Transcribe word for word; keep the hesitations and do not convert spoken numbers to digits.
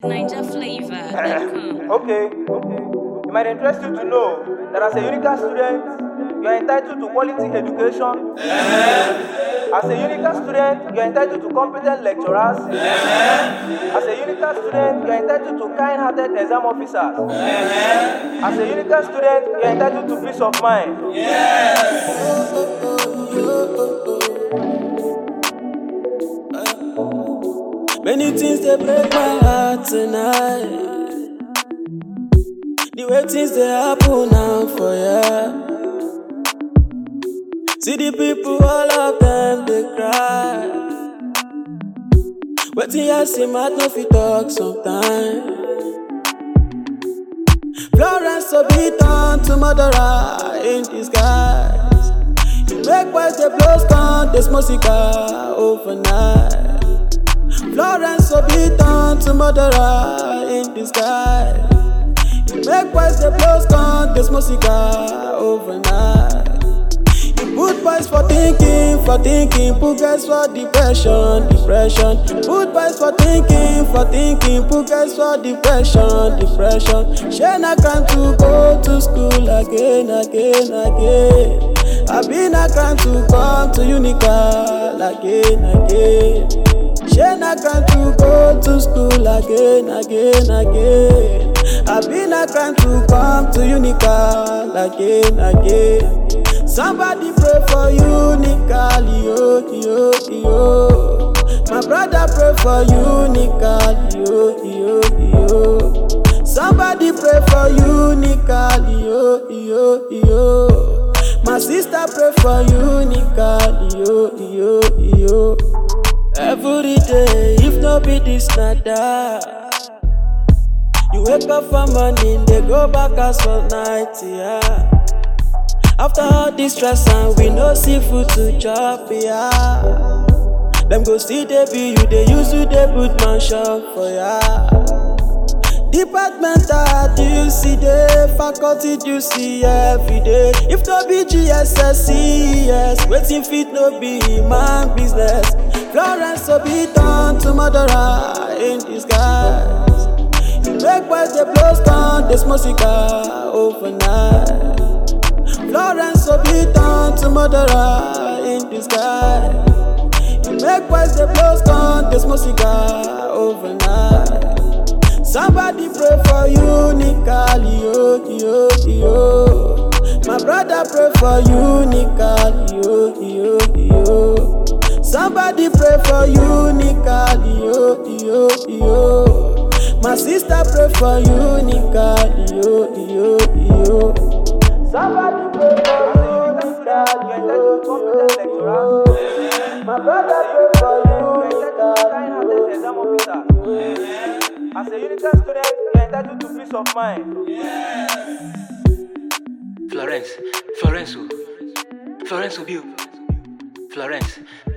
Ninja flavor. Okay, okay. It might interest you to know that as a Unica student, you are entitled to quality education. As a Unica student, you are entitled to competent lecturers. As a Unica student, you are entitled to kind-hearted exam officers. As a Unica student, you are entitled to peace of mind. Many things they break my heart tonight. The way things they happen now for ya. See the people, all of them they cry. Waiting I see mad no fit talk sometime. Florence so beat on to murderer in disguise. You make boys they blow stun, this musica overnight. Florence so beat on to murderer in disguise. You make boys they blow stun, this musica overnight. You put boys for thinking, for thinking, put guys for depression, depression. Put boys for thinking, for thinking, put guys for depression, depression. Shane I can't to go to school again, again, again. I've been a crime to come to Unica again, again. Shane I can't to go to school again, again, again. I've been a crime to come to Unica again, again. Somebody pray for Unica, yo, yo, yo. My brother pray for Unica, yo, yo, yo. Somebody pray for Unica, yo, yo, yo. My sister pray for Unica, yo, yo, yo. Every day, if no be this, not that. You wake up for morning, they go back as for night, yeah. After all this stress and we no see food to chop, yeah. Them go see they be you, they use you, they put man shop for ya. Departmental, do you see the faculty, do you see every day? If no be G S S C S, waiting fit no be man business. Florence so be done to murderer in disguise. You make boys they blow stun, this musica overnight. Florence so be done to murderer in disguise. You make boys they blow stun, this musica overnight. Somebody pray for Unica, yo, yo, yo. My brother pray for Unica, yo, yo, yo. Somebody pray for Unica, yo, yo, yo. My sister pray for Unica, yo, yo, yo. Somebody pray for Unica, yo, yo, yo. My brother pray for Unica, yo, yo, yo. As a Unica student, you are entitled to peace of mind. Florence, Florence, Florence, Florence,